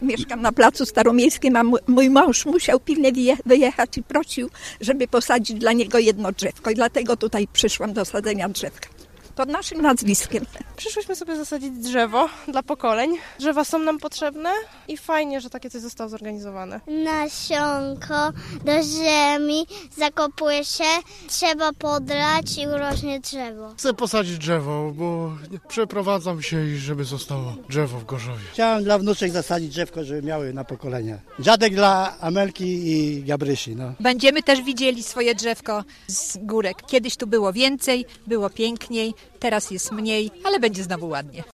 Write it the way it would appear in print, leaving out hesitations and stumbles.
Mieszkam na placu Staromiejskim, a mój mąż musiał pilnie wyjechać i prosił, żeby posadzić dla niego jedno drzewko. I dlatego tutaj przyszłam do sadzenia drzewka. Pod naszym nazwiskiem. Przyszłyśmy sobie zasadzić drzewo dla pokoleń. Drzewa są nam potrzebne i fajnie, że takie coś zostało zorganizowane. Nasionko do ziemi zakopuje się, trzeba podrać i urośnie drzewo. Chcę posadzić drzewo, bo przeprowadzam się i żeby zostało drzewo w Gorzowie. Chciałem dla wnuczek zasadzić drzewko, żeby miały na pokolenia. Dziadek dla Amelki i Gabrysi. Będziemy też widzieli swoje drzewko z górek. Kiedyś tu było więcej, było piękniej, teraz jest mniej, ale będzie znowu ładnie.